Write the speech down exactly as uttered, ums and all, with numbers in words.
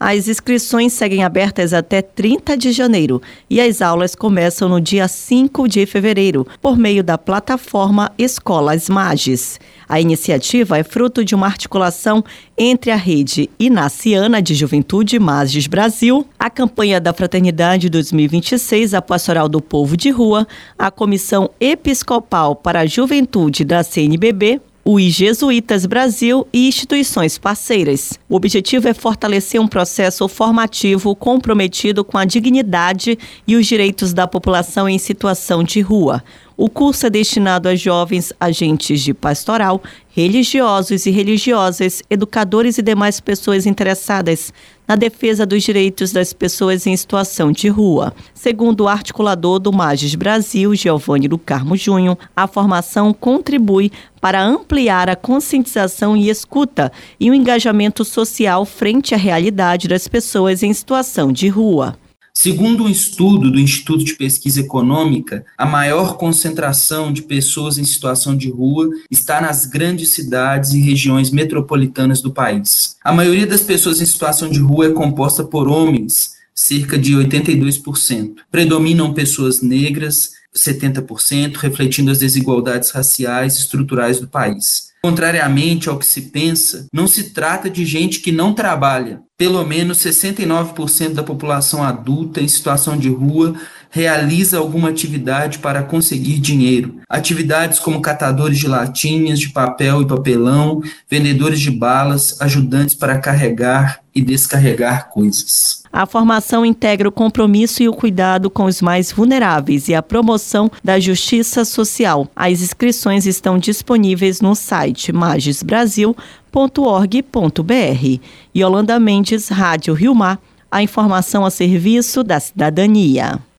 As inscrições seguem abertas até trinta de janeiro e as aulas começam no dia cinco de fevereiro, por meio da plataforma Escolas Magis. A iniciativa é fruto de uma articulação entre a Rede Inaciana de Juventude Magis Brasil, a Campanha da Fraternidade dois mil e vinte e seis, a Pastoral do Povo de Rua, a Comissão Episcopal para a Juventude da C N B B, os Jesuítas Brasil e instituições parceiras. O objetivo é fortalecer um processo formativo comprometido com a dignidade e os direitos da população em situação de rua. O curso é destinado a jovens agentes de pastoral, religiosos e religiosas, educadores e demais pessoas interessadas na defesa dos direitos das pessoas em situação de rua. Segundo o articulador do Magis Brasil, Giovanni do Carmo Júnior, a formação contribui para ampliar a conscientização e escuta e o engajamento social frente à realidade das pessoas em situação de rua. Segundo um estudo do Instituto de Pesquisa Econômica, a maior concentração de pessoas em situação de rua está nas grandes cidades e regiões metropolitanas do país. A maioria das pessoas em situação de rua é composta por homens, cerca de oitenta e dois por cento. Predominam pessoas negras, setenta por cento, refletindo as desigualdades raciais e estruturais do país. Contrariamente ao que se pensa, não se trata de gente que não trabalha. Pelo menos sessenta e nove por cento da população adulta em situação de rua realiza alguma atividade para conseguir dinheiro. Atividades como catadores de latinhas de papel e papelão, vendedores de balas, ajudantes para carregar e descarregar coisas. A formação integra o compromisso e o cuidado com os mais vulneráveis e a promoção da justiça social. As inscrições estão disponíveis no site magis brasil ponto org ponto br. Yolanda Mendes, Rádio Rio Mar, a informação a serviço da cidadania.